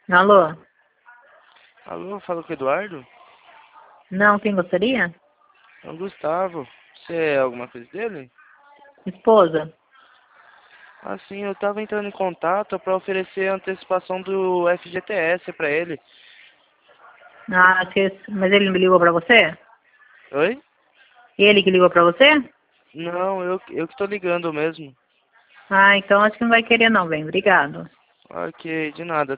Alô? Alô, fala com o Eduardo? Não, quem gostaria? É o Gustavo. Você é alguma coisa dele? Esposa? Assim, eu tava entrando em contato para oferecer a antecipação do FGTS para ele. Ah, mas ele me ligou pra você? Oi? Ele que ligou pra você? Não, eu que tô ligando mesmo. Ah, então acho que não vai querer não, bem. Obrigado. Ok, de nada.